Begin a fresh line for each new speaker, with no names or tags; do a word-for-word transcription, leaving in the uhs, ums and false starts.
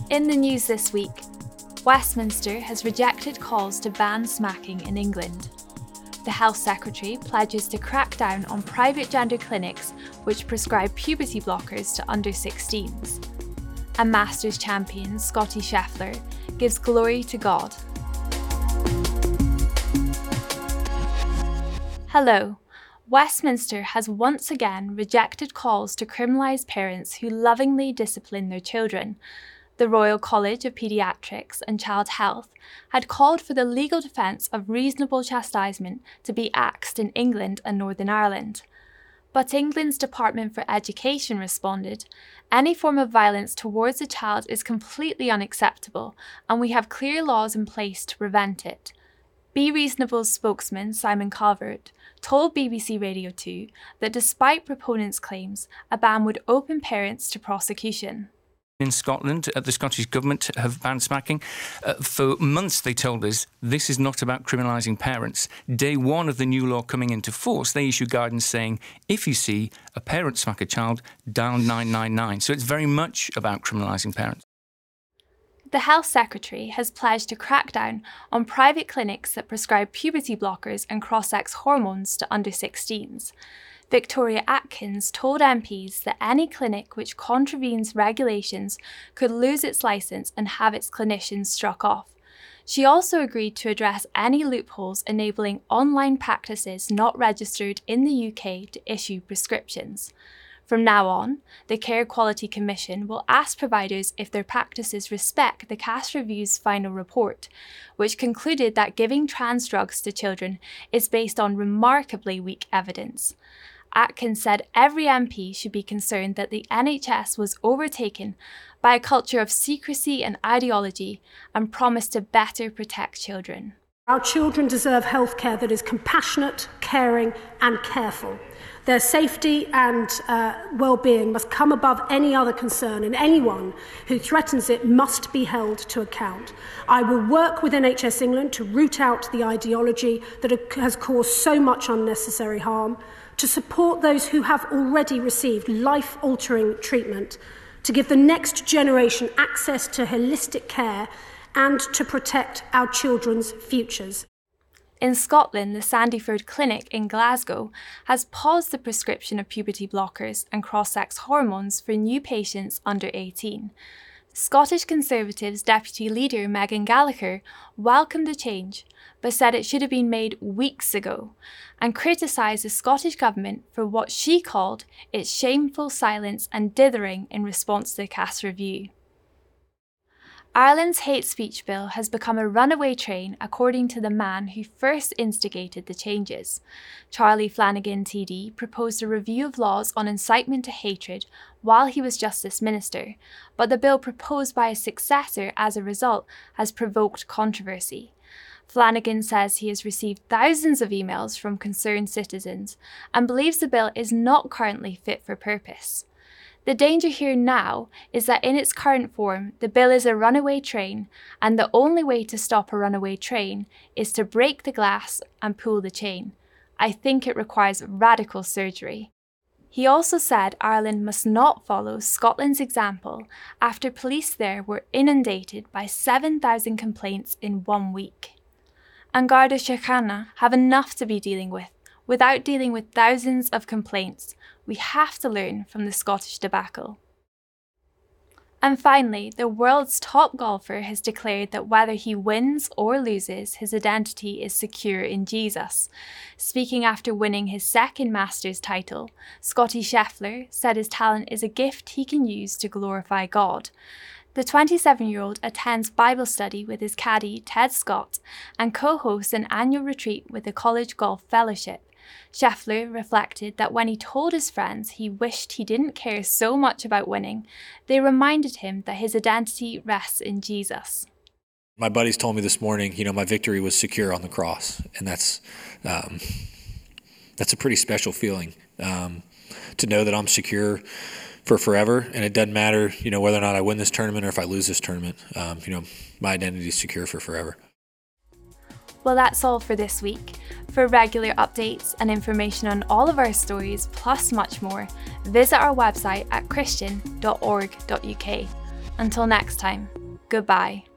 In the news this week, Westminster has rejected calls to ban smacking in England. The Health Secretary pledges to crack down on private gender clinics which prescribe puberty blockers to under sixteens. And Masters champion Scottie Scheffler gives glory to God. Hello. Westminster has once again rejected calls to criminalise parents who lovingly discipline their children. The Royal College of Paediatrics and Child Health had called for the legal defence of reasonable chastisement to be axed in England and Northern Ireland. But England's Department for Education responded, any form of violence towards a child is completely unacceptable and we have clear laws in place to prevent it. Be Reasonable's spokesman Simon Calvert told B B C Radio two that despite proponents' claims, a ban would open parents to prosecution.
In Scotland, uh, the Scottish Government have banned smacking. Uh, for months they told us this is not about criminalising parents. Day one of the new law coming into force, they issued guidance saying if you see a parent smack a child, dial nine nine nine. So it's very much about criminalising parents.
The Health Secretary has pledged to crack down on private clinics that prescribe puberty blockers and cross-sex hormones to under sixteens. Victoria Atkins told M Ps that any clinic which contravenes regulations could lose its licence and have its clinicians struck off. She also agreed to address any loopholes enabling online practices not registered in the U K to issue prescriptions. From now on, the Care Quality Commission will ask providers if their practices respect the C A S Review's final report, which concluded that giving trans drugs to children is based on remarkably weak evidence. Atkins said every M P should be concerned that the N H S was overtaken by a culture of secrecy and ideology and promised to better protect children.
Our children deserve healthcare that is compassionate, caring and careful. Their safety and uh, well-being must come above any other concern, and anyone who threatens it must be held to account. I will work with N H S England to root out the ideology that has caused so much unnecessary harm, to support those who have already received life-altering treatment, to give the next generation access to holistic care, and to protect our children's futures.
In Scotland, the Sandyford Clinic in Glasgow has paused the prescription of puberty blockers and cross-sex hormones for new patients under eighteen. Scottish Conservatives Deputy Leader Megan Gallagher welcomed the change, but said it should have been made weeks ago, and criticised the Scottish Government for what she called its shameful silence and dithering in response to the C A S Review. Ireland's hate speech bill has become a runaway train according to the man who first instigated the changes. Charlie Flanagan T D proposed a review of laws on incitement to hatred while he was Justice Minister, but the bill proposed by his successor as a result has provoked controversy. Flanagan says he has received thousands of emails from concerned citizens and believes the bill is not currently fit for purpose. The danger here now is that in its current form, the bill is a runaway train, and the only way to stop a runaway train is to break the glass and pull the chain. I think it requires radical surgery. He also said Ireland must not follow Scotland's example after police there were inundated by seven thousand complaints in one week. And Garda Síochána have enough to be dealing with. Without dealing with thousands of complaints, we have to learn from the Scottish debacle. And finally, the world's top golfer has declared that whether he wins or loses, his identity is secure in Jesus. Speaking after winning his second Masters title, Scottie Scheffler said his talent is a gift he can use to glorify God. The twenty-seven-year-old attends Bible study with his caddy, Ted Scott, and co-hosts an annual retreat with the College Golf Fellowship. Scheffler reflected that when he told his friends he wished he didn't care so much about winning, they reminded him that his identity rests in Jesus.
My buddies told me this morning, you know, my victory was secure on the cross, and that's um, that's a pretty special feeling, um, to know that I'm secure for forever, and it doesn't matter, you know, whether or not I win this tournament or if I lose this tournament. Um, you know, my identity is secure for forever.
Well, that's all for this week. For regular updates and information on all of our stories, plus much more, visit our website at christian dot org dot U K. Until next time. Goodbye.